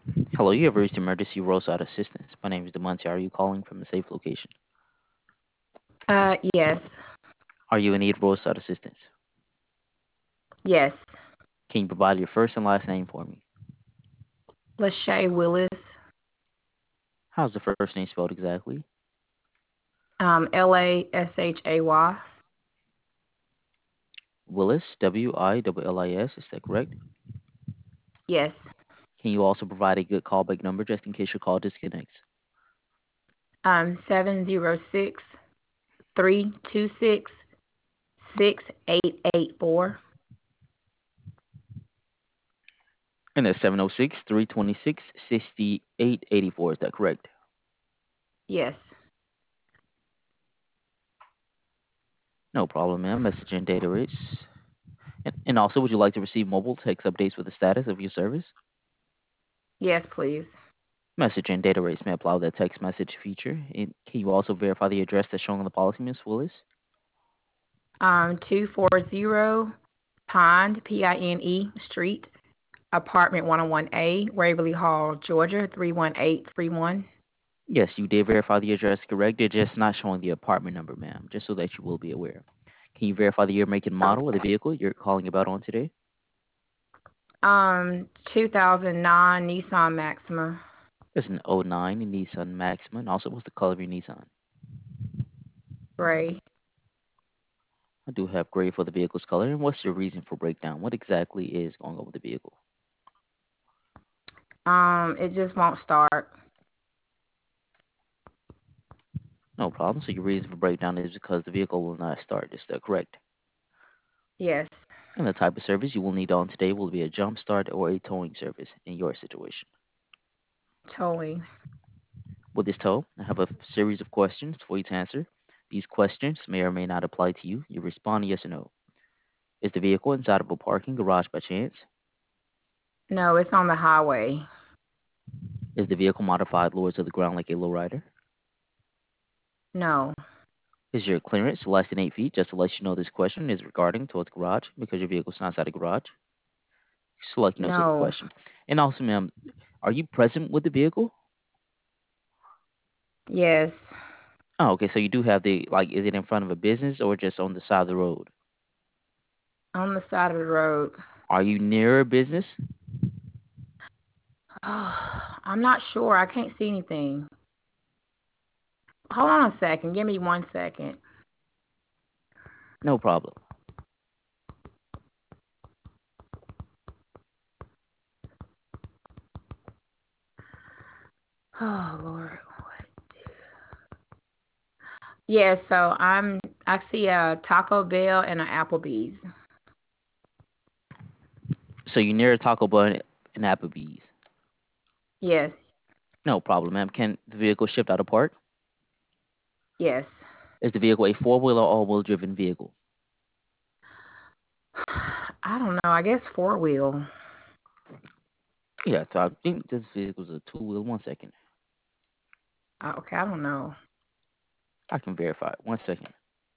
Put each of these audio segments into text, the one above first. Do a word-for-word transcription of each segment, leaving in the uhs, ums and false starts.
Hello, you have reached emergency roadside assistance. My name is Demonte. Are you calling from a safe location? Uh, yes, Are you in need of roadside assistance? yes. Can you provide your first and last name for me? Lachey Willis, How's the first name spelled exactly? um, L A S H A Y. Willis, W I L L I S. Is that correct? Yes. Can you also provide a good callback number just in case your call disconnects? Um, seven zero six three two six six eight eight four. And that's seven oh six, three two six, six eight eight four. Is that correct? Yes. No problem, ma'am. Message and data rates. And, and also, would you like to receive mobile text updates with the status of your service? Yes, please. Message and data rates may apply with that text message feature. And can you also verify the address that's shown on the policy, Miss Willis? Um, two four zero Pine P I N E Street, apartment one oh one A, Waverly Hall, Georgia three one eight three one. Yes, you did verify the address correct. They're just not showing the apartment number, ma'am, just so that you will be aware. Can you verify the year, make, and model of the vehicle you're calling about on today? Um, two thousand nine Nissan Maxima, It's an oh nine Nissan Maxima. And also, what's the color of your Nissan? gray. I do have gray for the vehicle's color. And what's your reason for breakdown? What exactly is going on with the vehicle? Um, it just won't start. No problem. So your reason for breakdown is because the vehicle will not start. Is that correct? Yes. And the type of service you will need on today will be a jump start or a towing service in your situation. Towing. With this tow, I have a series of questions for you to answer. These questions may or may not apply to you. You respond yes or no. Is the vehicle inside of a parking garage by chance? No, it's on the highway. Is the vehicle modified lower to the ground like a lowrider? No. Is your clearance less than eight feet? Just to let you know, this question is regarding towards the garage because your vehicle's not inside a garage. Just to let you know, to the No. question. And also, ma'am, are you present with the vehicle? Yes. Oh, okay. So you do have the, like, is it in front of a business or just on the side of the road? On the side of the road. Are you near a business? Oh, I'm not sure. I can't see anything. Hold on a second. Give me one second. No problem. Oh Lord. Yeah, so I'm I see a Taco Bell and an Applebee's. So you're near a Taco Bell and Applebee's. Yes. No problem, ma'am. Can the vehicle shift out of park? Yes. Is the vehicle a four-wheel or all-wheel driven vehicle? I don't know. I guess four wheel. Yeah, so I think this vehicle's a two-wheel. One second. Uh, okay, I don't know. I can verify it. One second.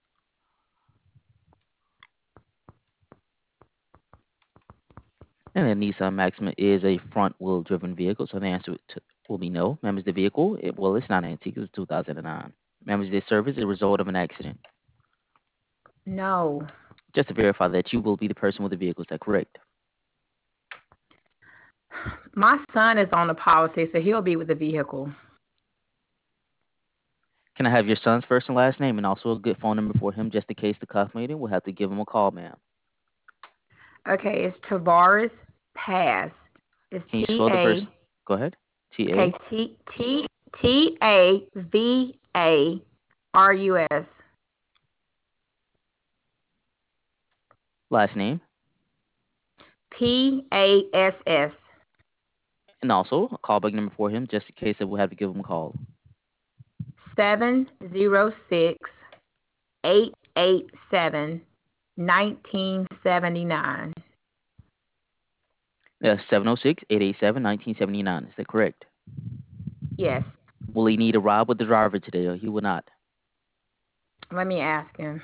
And the Nissan Maxima is a front-wheel driven vehicle, so the answer to, will be no. Ma'am, is the vehicle, it, well, it's not antique. It was two thousand nine. Ma'am, is this service a result of an accident? No. Just to verify that you will be the person with the vehicle. Is that correct? My son is on the policy, so he'll be with the vehicle. Can I have your son's first and last name and also a good phone number for him just in case the cuff meeting? We'll have to give him a call, ma'am. Okay, it's Tavares Pass. It's Can you T spell the A. first? Go ahead. T Okay, A. T T T A V A R U S. Last name. P A S S. And also a callback number for him just in case that we'll have to give him a call. Seven zero six eight eight seven nineteen seventy nine. That's seven oh six, eight eight seven, nineteen seventy-nine. Is that correct? Yes. Will he need a ride with the driver today or he will not? Let me ask him.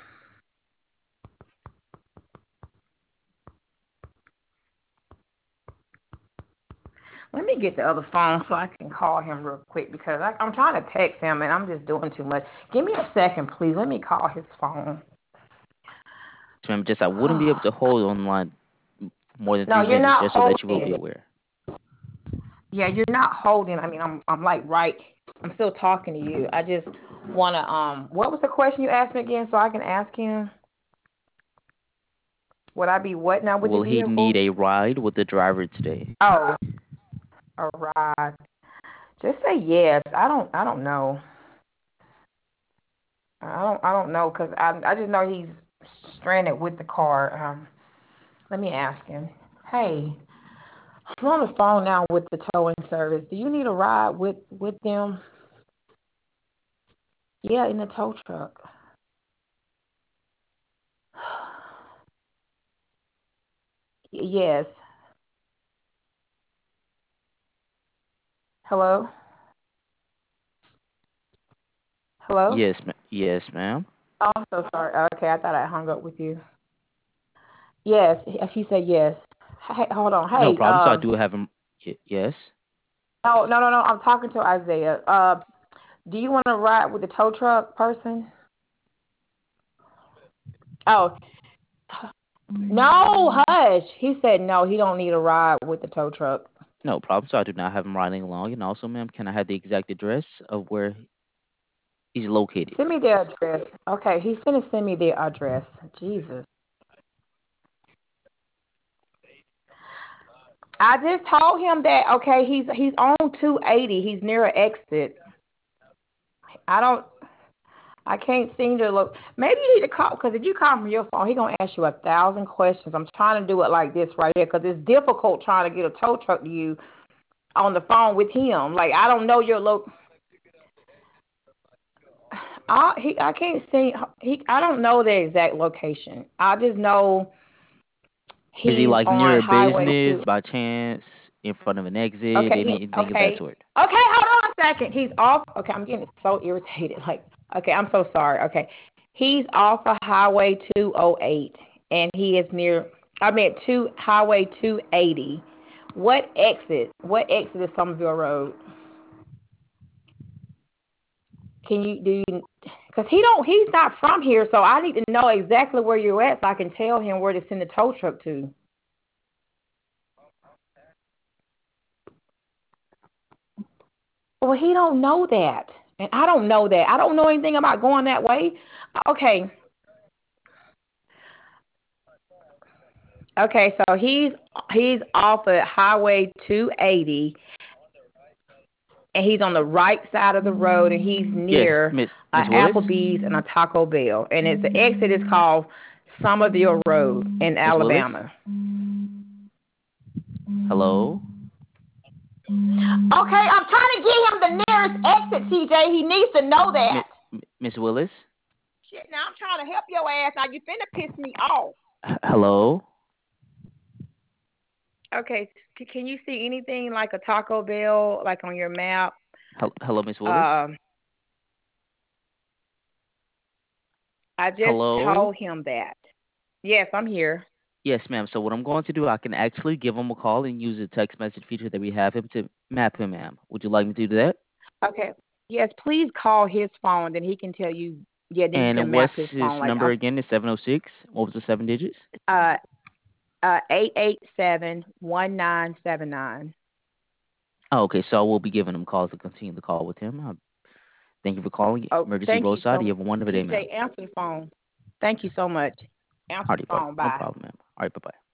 Let me get the other phone so I can call him real quick because I, I'm trying to text him and I'm just doing too much. Give me a second, please. Let me call his phone. So, ma'am, just I wouldn't be able to hold on the line for more than No, three you're minutes, not just so that you will be holding. aware. Yeah, you're not holding. I mean, I'm I'm like right. I'm still talking to you. I just wanna um. What was the question you asked me again so I can ask him? Would I be what now with the Will he need vehicle? a ride with the driver today? Oh, all right. Just say yes. I don't. I don't know. I don't. I don't know because I. I just know he's stranded with the car. Um. Let me ask him. Hey, I'm on the phone now with the towing service. Do you need a ride with with them? Yeah, in the tow truck. Yes. Hello. Hello. Yes, ma- yes, ma'am. Oh, I'm so sorry. Okay, I thought I hung up with you. Yes, he he said yes. Hey, hold on. No Hey, problem. So I um, do have him. Y- yes. no, no, no, no. I'm talking to Isaiah. Uh, do you want to ride with the tow truck person? Oh, no, hush. He said no. He don't need a ride with the tow truck. No problem. So I do not have him riding along. And also, ma'am, can I have the exact address of where he's located? Send me their address. Okay, he's gonna send me their address. Jesus. I just told him that. Okay, he's he's on two eighty. He's near an exit. I don't. I can't seem to look. Maybe you need to call because if you call from your phone, he gonna ask you a thousand questions. I'm trying to do it like this right here because it's difficult trying to get a tow truck to you on the phone with him. Like I don't know your loc. I he I can't see he. I don't know the exact location. I just know Is he he's like near on a Highway two. business by chance, in front of an exit, Okay, he, any, anything of that okay, sort? okay. Hold on a second. He's off. Okay, I'm getting so irritated. Like, okay, I'm so sorry. Okay, he's off of Highway two oh eight, and he is near. I mean, two Highway two eighty. What exit? What exit is Somerville Road? Can you do? Because he don't. He's not from here, so I need to know exactly where you're at, so I can tell him where to send the tow truck to. Well, he don't know that, and I don't know that. I don't know anything about going that way. Okay, okay. So he's he's off of Highway two eighty, and he's on the right side of the road, and he's Yes, near Miss a Miss Willis. Applebee's and a Taco Bell, and it's the exit is called Somerville Road in Miss Willis. Alabama. Hello. Okay, I'm trying to get him the nearest exit, T J. He needs to know Mi- that. Mi- Miss Willis. Shit, now I'm trying to help your ass. Now you finna piss me off. H- hello. Okay, c- can you see anything like a Taco Bell, like on your map? Hel- hello, Miss Willis. Um, I just Hello. told him that. Yes, I'm here. Yes, ma'am. So what I'm going to do, I can actually give him a call and use the text message feature that we have him to map him, ma'am. Would you like me to do that? Okay. Yes, please call his phone, then he can tell you. Yeah, then you can And map his what's phone. his Like number I'm again? Is seven oh six. What was the seven digits? uh uh eight eight seven one nine seven nine. Oh, okay. So I will be giving him a call to continue the call with him. Uh, thank you for calling Oh, Emergency thank you Roadside. so You much. have a wonderful day, T J, ma'am. answer the phone. Thank you so much. Answer the Alrighty, bro. phone. No Bye. problem, ma'am. All right, bye bye.